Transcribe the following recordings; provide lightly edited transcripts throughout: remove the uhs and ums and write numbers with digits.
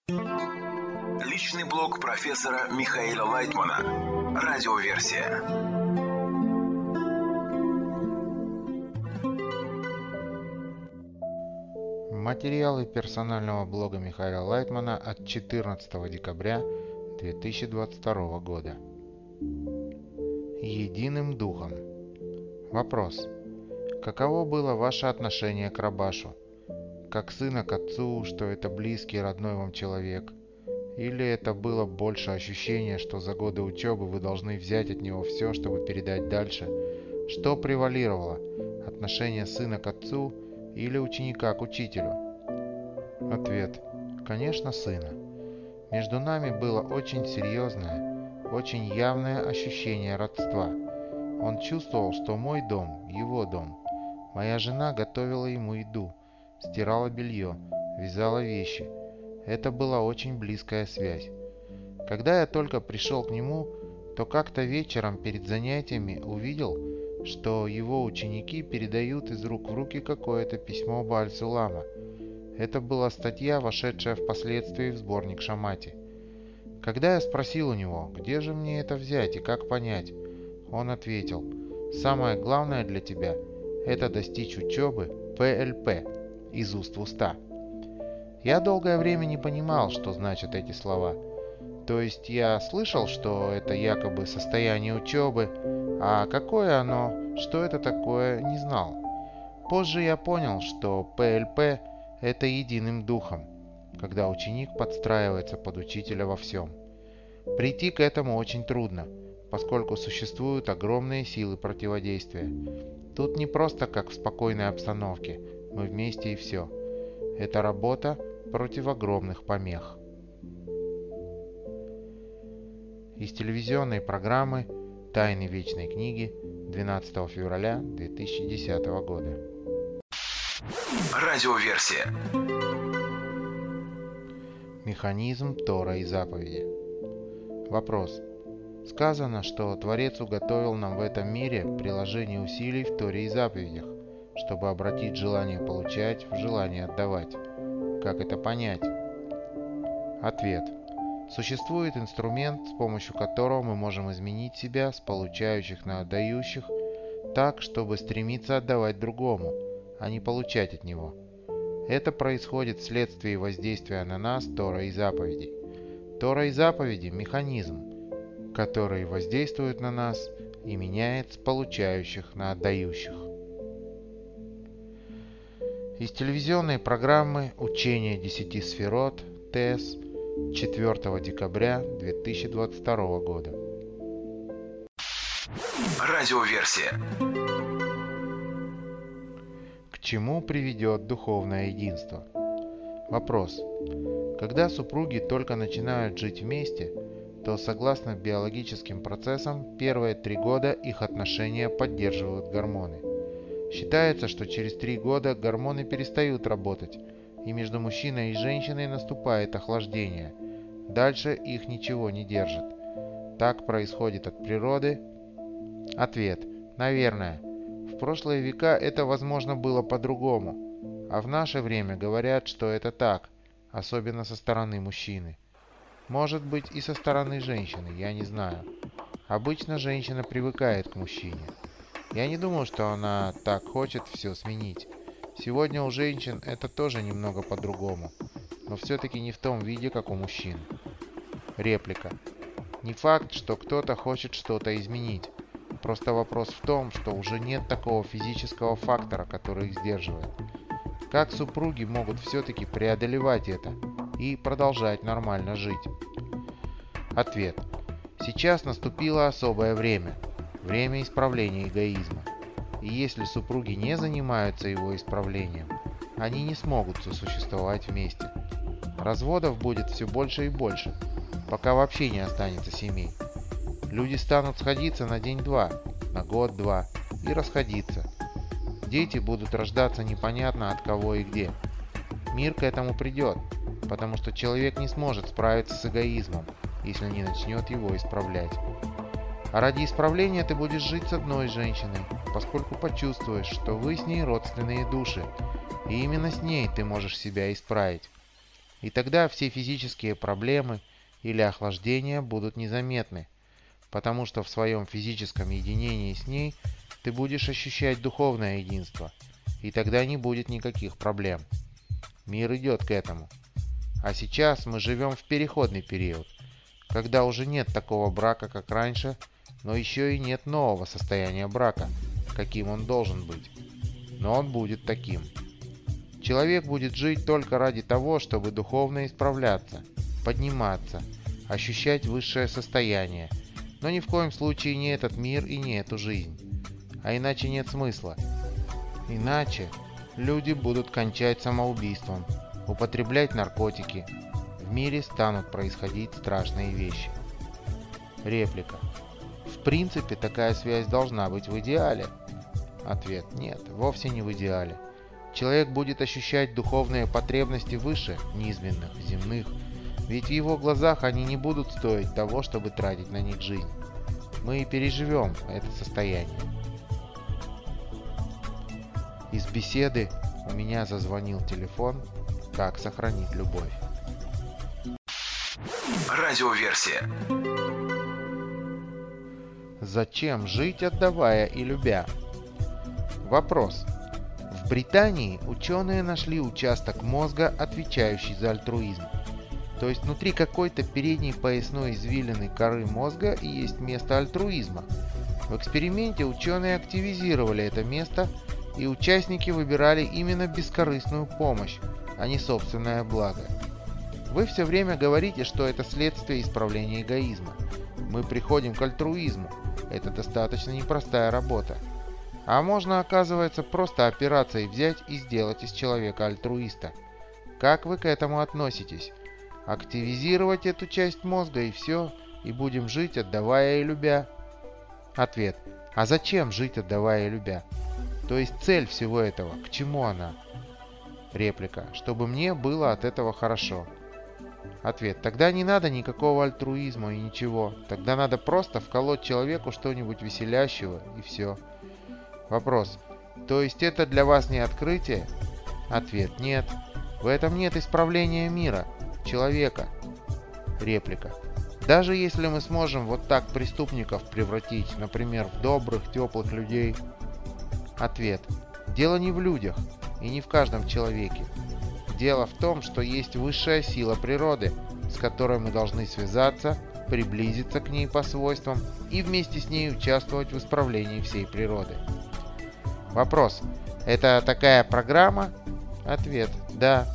Личный блог профессора Михаила Лайтмана. Радиоверсия. Материалы персонального блога Михаила Лайтмана от 14 декабря 2022 года. Единым духом. Вопрос. Каково было ваше отношение к Рабашу? Как сына к отцу, что это близкий, родной вам человек? Или это было больше ощущение, что за годы учебы вы должны взять от него все, чтобы передать дальше? Что превалировало? Отношение сына к отцу или ученика к учителю? Ответ. Конечно, сына. Между нами было очень серьезное, очень явное ощущение родства. Он чувствовал, что мой дом – его дом. Моя жена готовила ему еду, стирала белье, вязала вещи. Это была очень близкая связь. Когда я только пришел к нему, то как-то вечером перед занятиями увидел, что его ученики передают из рук в руки какое-то письмо Бааль-Сулама. Это была статья, вошедшая впоследствии в сборник Шамати. Когда я спросил у него, где же мне это взять и как понять, он ответил: «Самое главное для тебя – это достичь учебы ПЛП из уст в уста». Я долгое время не понимал, что значат эти слова. То есть я слышал, что это якобы состояние учебы, а какое оно, что это такое, не знал. Позже я понял, что ПЛП – это единым духом, когда ученик подстраивается под учителя во всем. Прийти к этому очень трудно, поскольку существуют огромные силы противодействия. Тут не просто как в спокойной обстановке, мы вместе и все. Это работа против огромных помех. Из телевизионной программы «Тайны вечной книги» 12 февраля 2010 года. Радиоверсия. Механизм Тора и заповеди. Вопрос. Сказано, что Творец уготовил нам в этом мире приложение усилий в Торе и заповедях, чтобы обратить желание получать в желание отдавать. Как это понять? Ответ. Существует инструмент, с помощью которого мы можем изменить себя с получающих на отдающих так, чтобы стремиться отдавать другому, а не получать от него. Это происходит вследствие воздействия на нас Тора и заповедей. Тора и заповеди – механизм, который воздействует на нас и меняет с получающих на отдающих. Из телевизионной программы «Учение 10 сферот» ТЭС 4 декабря 2022 года. Радиоверсия. К чему приведет духовное единство? Вопрос. Когда супруги только начинают жить вместе, то согласно биологическим процессам первые 3 года их отношения поддерживают гормоны. Считается, что через 3 года гормоны перестают работать, и между мужчиной и женщиной наступает охлаждение. Дальше их ничего не держит. Так происходит от природы? Ответ. Наверное. В прошлые века это, возможно, было по-другому. А в наше время говорят, что это так, особенно со стороны мужчины. Может быть и со стороны женщины, я не знаю. Обычно женщина привыкает к мужчине. Я не думаю, что она так хочет все сменить. Сегодня у женщин это тоже немного по-другому, но все-таки не в том виде, как у мужчин. Реплика. Не факт, что кто-то хочет что-то изменить. Просто вопрос в том, что уже нет такого физического фактора, который их сдерживает. Как супруги могут все-таки преодолевать это и продолжать нормально жить? Ответ. Сейчас наступило особое время. Время исправления эгоизма. И если супруги не занимаются его исправлением, они не смогут сосуществовать вместе. Разводов будет все больше и больше, пока вообще не останется семей. Люди станут сходиться на день-два, на год-два и расходиться. Дети будут рождаться непонятно от кого и где. Мир к этому придет, потому что человек не сможет справиться с эгоизмом, если не начнет его исправлять. А ради исправления ты будешь жить с одной женщиной, поскольку почувствуешь, что вы с ней родственные души, и именно с ней ты можешь себя исправить. И тогда все физические проблемы или охлаждения будут незаметны, потому что в своем физическом единении с ней ты будешь ощущать духовное единство, и тогда не будет никаких проблем. Мир идет к этому. А сейчас мы живем в переходный период, когда уже нет такого брака, как раньше, но еще и нет нового состояния брака, каким он должен быть. Но он будет таким. Человек будет жить только ради того, чтобы духовно исправляться, подниматься, ощущать высшее состояние, но ни в коем случае не этот мир и не эту жизнь. А иначе нет смысла. Иначе люди будут кончать самоубийством, употреблять наркотики. В мире станут происходить страшные вещи. Реплика. В принципе, такая связь должна быть в идеале. Ответ. Нет, вовсе не в идеале. Человек будет ощущать духовные потребности выше низменных, земных, ведь в его глазах они не будут стоить того, чтобы тратить на них жизнь. Мы и переживем это состояние. Из беседы у меня зазвонил телефон. Как сохранить любовь? Радиоверсия. Зачем жить, отдавая и любя? Вопрос. В Британии ученые нашли участок мозга, отвечающий за альтруизм. То есть внутри какой-то передней поясной извилины коры мозга и есть место альтруизма. В эксперименте ученые активизировали это место, и участники выбирали именно бескорыстную помощь, а не собственное благо. Вы все время говорите, что это следствие исправления эгоизма. Мы приходим к альтруизму. Это достаточно непростая работа. А можно, оказывается, просто операцией взять и сделать из человека альтруиста. Как вы к этому относитесь? Активизировать эту часть мозга и все, и будем жить, отдавая и любя? Ответ. А зачем жить, отдавая и любя? То есть цель всего этого, к чему она? Реплика. Чтобы мне было от этого хорошо. Ответ. Тогда не надо никакого альтруизма и ничего. Тогда надо просто вколоть человеку что-нибудь веселящего и все. Вопрос. То есть это для вас не открытие? Ответ. Нет. В этом нет исправления мира, человека. Реплика. Даже если мы сможем вот так преступников превратить, например, в добрых, теплых людей. Ответ. Дело не в людях и не в каждом человеке. Дело в том, что есть высшая сила природы, с которой мы должны связаться, приблизиться к ней по свойствам и вместе с ней участвовать в исправлении всей природы. Вопрос. Это такая программа? Ответ. Да.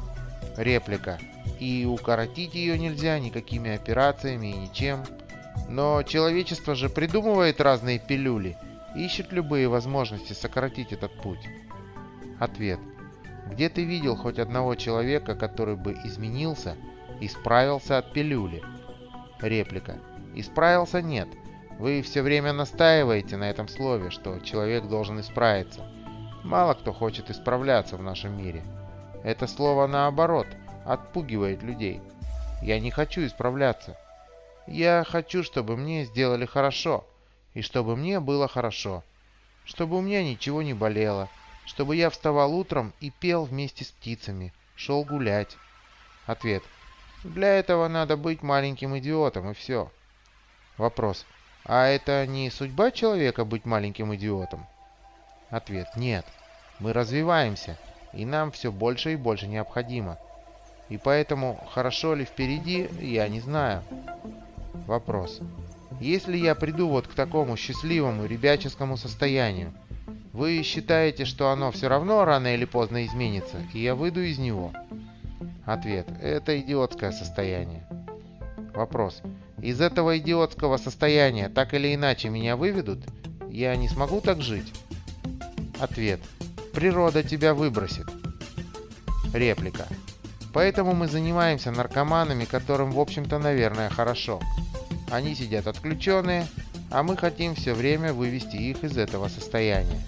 Реплика. И укоротить ее нельзя никакими операциями и ничем. Но человечество же придумывает разные пилюли, ищет любые возможности сократить этот путь. Ответ. Где ты видел хоть одного человека, который бы изменился, исправился от пилюли? Реплика. Исправился нет. Вы все время настаиваете на этом слове, что человек должен исправиться. Мало кто хочет исправляться в нашем мире. Это слово наоборот отпугивает людей. Я не хочу исправляться. Я хочу, чтобы мне сделали хорошо, и чтобы мне было хорошо, чтобы у меня ничего не болело, чтобы я вставал утром и пел вместе с птицами, шел гулять. Ответ. Для этого надо быть маленьким идиотом, и все. Вопрос. А это не судьба человека быть маленьким идиотом? Ответ. Нет. Мы развиваемся, и нам все больше и больше необходимо. И поэтому, хорошо ли впереди, я не знаю. Вопрос. Если я приду вот к такому счастливому ребяческому состоянию, вы считаете, что оно все равно рано или поздно изменится, и я выйду из него? Ответ. Это идиотское состояние. Вопрос. Из этого идиотского состояния так или иначе меня выведут? Я не смогу так жить? Ответ. Природа тебя выбросит. Реплика. Поэтому мы занимаемся наркоманами, которым, в общем-то, наверное, хорошо. Они сидят отключенные, а мы хотим все время вывести их из этого состояния.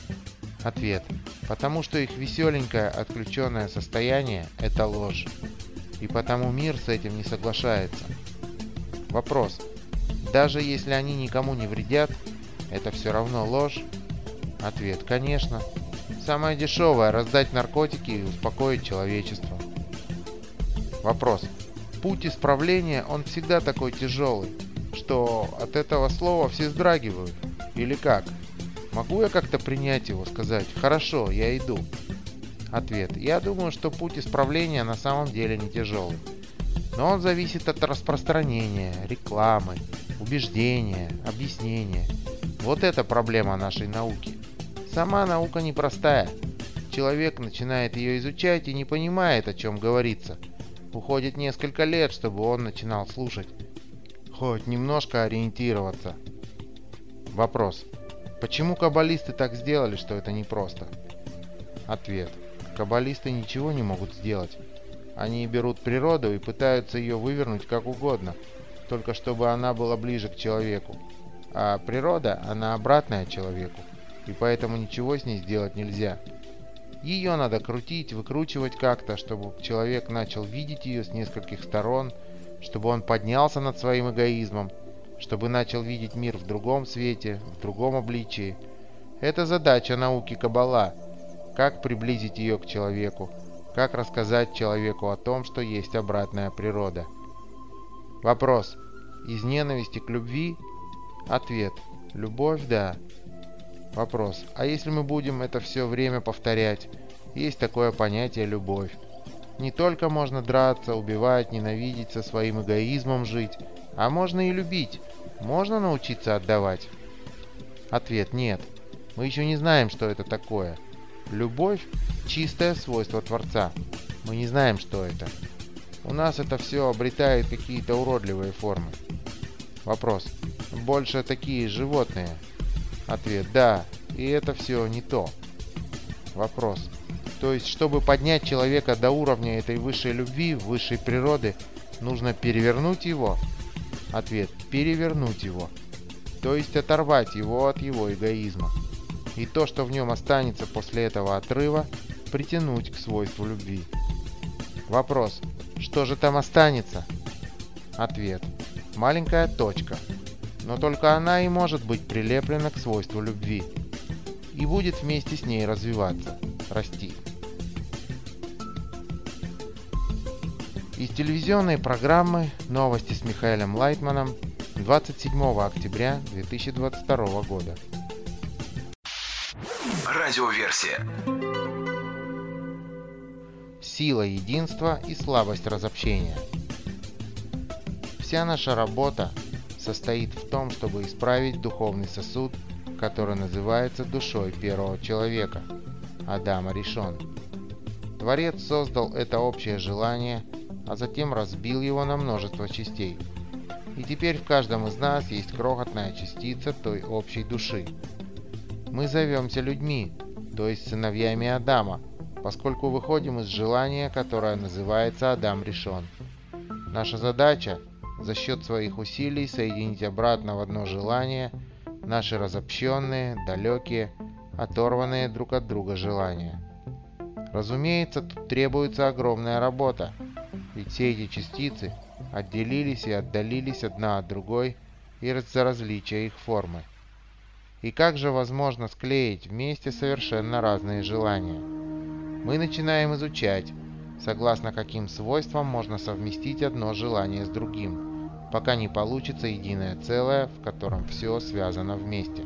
Ответ. Потому что их веселенькое отключенное состояние – это ложь. И потому мир с этим не соглашается. Вопрос. Даже если они никому не вредят, это все равно ложь? Ответ. Конечно. Самое дешевое – раздать наркотики и успокоить человечество. Вопрос. Путь исправления, он всегда такой тяжелый, что от этого слова все вздрагивают. Или как? Могу я как-то принять его, сказать «хорошо, я иду»? Ответ. Я думаю, что путь исправления на самом деле не тяжелый. Но он зависит от распространения, рекламы, убеждения, объяснения. Вот это проблема нашей науки. Сама наука непростая. Человек начинает ее изучать и не понимает, о чем говорится. Уходит несколько лет, чтобы он начинал слушать. Хоть немножко ориентироваться. Вопрос. Почему каббалисты так сделали, что это непросто? Ответ. Каббалисты ничего не могут сделать. Они берут природу и пытаются ее вывернуть как угодно, только чтобы она была ближе к человеку. А природа, она обратная человеку, и поэтому ничего с ней сделать нельзя. Ее надо крутить, выкручивать как-то, чтобы человек начал видеть ее с нескольких сторон, чтобы он поднялся над своим эгоизмом, чтобы начал видеть мир в другом свете, в другом обличии. Это задача науки Каббала. Как приблизить ее к человеку, как рассказать человеку о том, что есть обратная природа. Вопрос. Из ненависти к любви? Ответ. Любовь, да. Вопрос. А если мы будем это все время повторять? Есть такое понятие любовь. Не только можно драться, убивать, ненавидеть, со своим эгоизмом жить, а можно и любить. Можно научиться отдавать? Ответ. Нет. Мы еще не знаем, что это такое. Любовь – чистое свойство Творца. Мы не знаем, что это. У нас это все обретает какие-то уродливые формы. Вопрос. Больше такие животные? Ответ. Да, и это все не то. Вопрос. То есть, чтобы поднять человека до уровня этой высшей любви, высшей природы, нужно перевернуть его? Ответ. Перевернуть его. То есть, оторвать его от его эгоизма. И то, что в нем останется после этого отрыва, притянуть к свойству любви. Вопрос. Что же там останется? Ответ. Маленькая точка. Но только она и может быть прилеплена к свойству любви. И будет вместе с ней развиваться, расти. Из телевизионной программы «Новости с Михаилом Лайтманом» 27 октября 2022 года. Радиоверсия. Сила единства и слабость разобщения. Вся наша работа состоит в том, чтобы исправить духовный сосуд, который называется душой первого человека, Адама Ришон. Творец создал это общее желание, а затем разбил его на множество частей. И теперь в каждом из нас есть крохотная частица той общей души. Мы зовемся людьми, то есть сыновьями Адама, поскольку выходим из желания, которое называется Адам Ришон. Наша задача – за счет своих усилий соединить обратно в одно желание наши разобщенные, далекие, оторванные друг от друга желания. Разумеется, тут требуется огромная работа, ведь все эти частицы отделились и отдалились одна от другой из-за различия их формы. И как же возможно склеить вместе совершенно разные желания? Мы начинаем изучать, согласно каким свойствам можно совместить одно желание с другим, пока не получится единое целое, в котором все связано вместе.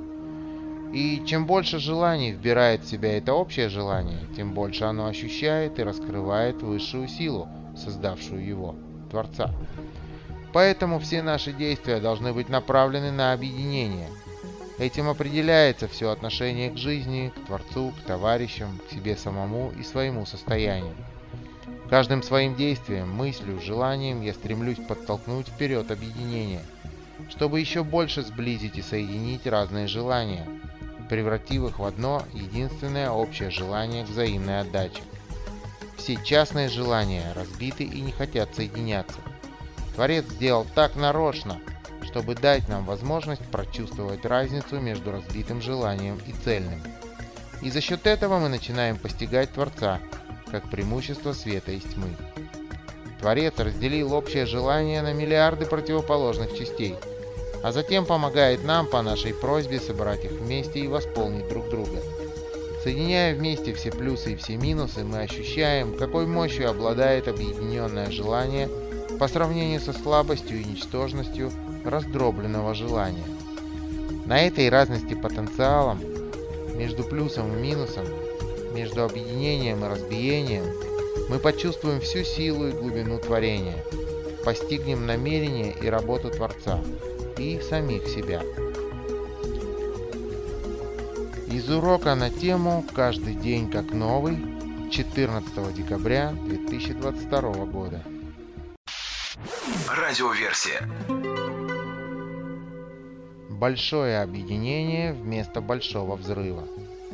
И чем больше желаний вбирает в себя это общее желание, тем больше оно ощущает и раскрывает высшую силу, создавшую его, Творца. Поэтому все наши действия должны быть направлены на объединение. Этим определяется все отношение к жизни, к Творцу, к товарищам, к себе самому и своему состоянию. Каждым своим действием, мыслью, желанием я стремлюсь подтолкнуть вперед объединение, чтобы еще больше сблизить и соединить разные желания, превратив их в одно единственное общее желание к взаимной отдаче. Все частные желания разбиты и не хотят соединяться. Творец сделал так нарочно, чтобы дать нам возможность прочувствовать разницу между разбитым желанием и цельным. И за счет этого мы начинаем постигать Творца, как преимущество света из тьмы. Творец разделил общее желание на миллиарды противоположных частей, а затем помогает нам по нашей просьбе собрать их вместе и восполнить друг друга. Соединяя вместе все плюсы и все минусы, мы ощущаем, какой мощью обладает объединенное желание по сравнению со слабостью и ничтожностью раздробленного желания. На этой разности потенциалом между плюсом и минусом, между объединением и разбиением, мы почувствуем всю силу и глубину творения, постигнем намерение и работу Творца и самих себя. Из урока на тему «Каждый день как новый» 14 декабря 2022 года. Радиоверсия. Большое объединение вместо большого взрыва.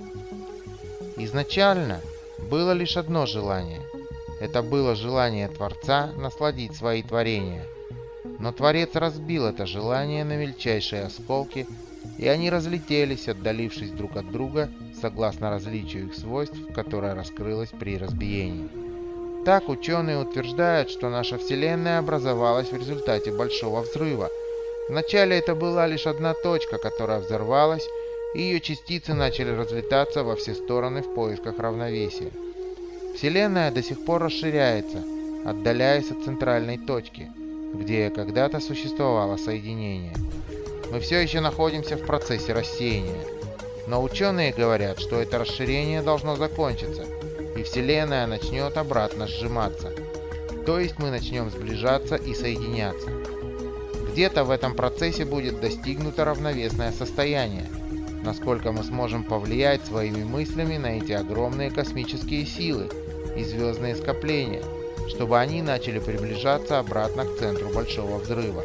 Изначально было лишь одно желание. Это было желание Творца насладить свои творения. Но Творец разбил это желание на мельчайшие осколки, и они разлетелись, отдалившись друг от друга, согласно различию их свойств, которое раскрылось при разбиении. Так ученые утверждают, что наша Вселенная образовалась в результате большого взрыва. Вначале это была лишь одна точка, которая взорвалась, и ее частицы начали разлетаться во все стороны в поисках равновесия. Вселенная до сих пор расширяется, отдаляясь от центральной точки, где когда-то существовало соединение. Мы все еще находимся в процессе рассеяния, но ученые говорят, что это расширение должно закончиться, и Вселенная начнет обратно сжиматься, то есть мы начнем сближаться и соединяться. Где-то в этом процессе будет достигнуто равновесное состояние, насколько мы сможем повлиять своими мыслями на эти огромные космические силы и звездные скопления, чтобы они начали приближаться обратно к центру большого взрыва.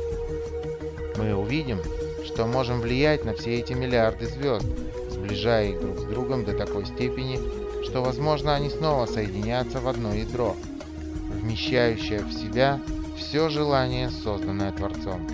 Мы увидим, что можем влиять на все эти миллиарды звезд, сближая их друг с другом до такой степени, что, возможно, они снова соединятся в одно ядро, вмещающее в себя все желание, созданное Творцом.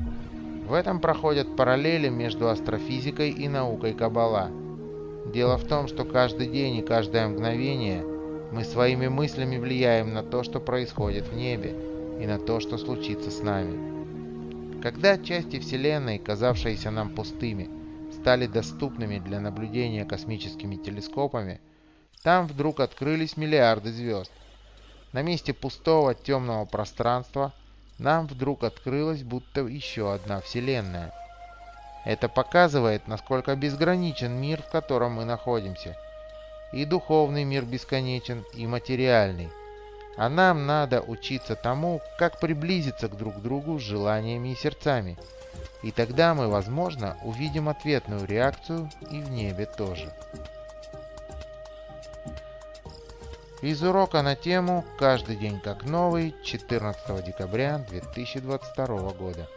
В этом проходят параллели между астрофизикой и наукой Каббала. Дело в том, что каждый день и каждое мгновение мы своими мыслями влияем на то, что происходит в небе, и на то, что случится с нами. Когда части Вселенной, казавшиеся нам пустыми, стали доступными для наблюдения космическими телескопами, там вдруг открылись миллиарды звезд. На месте пустого темного пространства нам вдруг открылась будто еще одна Вселенная. Это показывает, насколько безграничен мир, в котором мы находимся. И духовный мир бесконечен, и материальный. А нам надо учиться тому, как приблизиться друг к другу с желаниями и сердцами. И тогда мы, возможно, увидим ответную реакцию и в небе тоже. Из урока на тему «Каждый день как новый» 14 декабря 2022 года.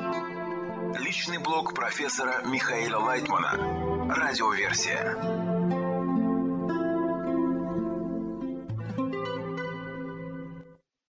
Личный блог профессора Михаила Лайтмана. Радиоверсия.